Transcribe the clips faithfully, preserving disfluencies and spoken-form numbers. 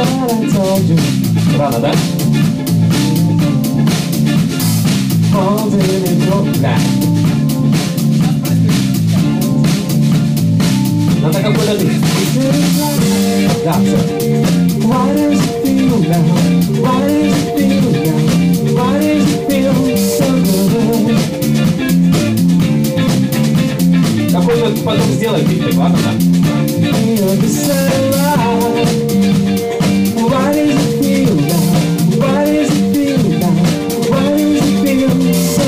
what I told you. Рано, да? Holding it close. Да. Надо какой-то ты. Да, все. Why does it feel now? Why does it feel now? Why does it feel so good? Какой-то потом сделай битвы, ладно, да? Feel the sunlight. Why does it feel now? Why does it feel now? Why does it feel so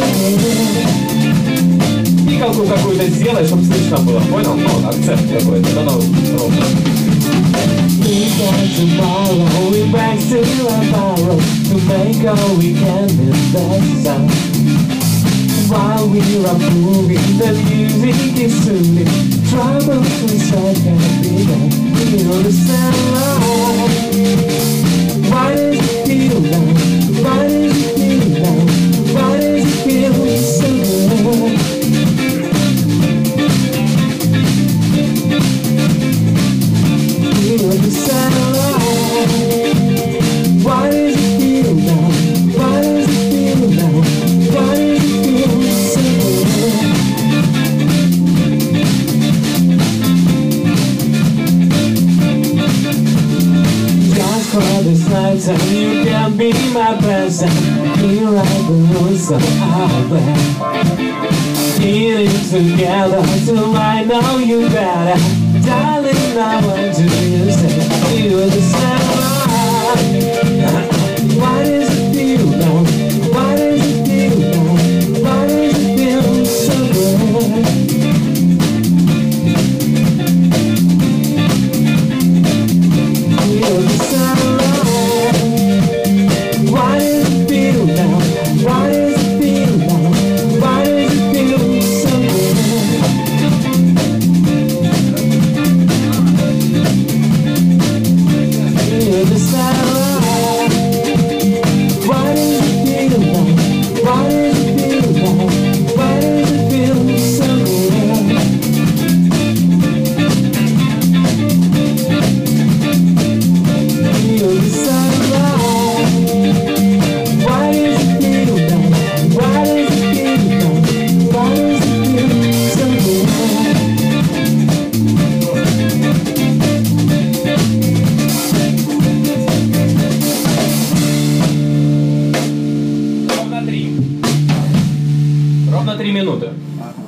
good? Пикалку какую-то сделай, чтобы слышно было, понял? Ну, акцент какой-то, да, ну, ровно. We got tomorrow, we back to our borrow to make all we can in that sound. While we are moving, the music is soothing. Troubles we start can't be done. Feel the sunlight. Why does it feel now? Why does it feel now? Why does it feel so good? Feel the sunlight. Why does it feel now? Why does it feel now? Why does it feel so good? Just for this lifetime, you can be my present. Rewrite the rules of our plan. Healing together till I know you better. Darling, I want to be the same. Feel the sunlight. Why does it feel now? Why does it feel now? Why does it feel so good? Feel the sunlight. Why does it feel now? Why does it feel now? Why does it feel so good? Feel the sunlight. Why does it feel now? Why does it feel now? Why does it feel so good? Feel the sunlight. Why does it feel now? Why does it feel now? Why does it feel so good? Ровно три. Ровно три минуты.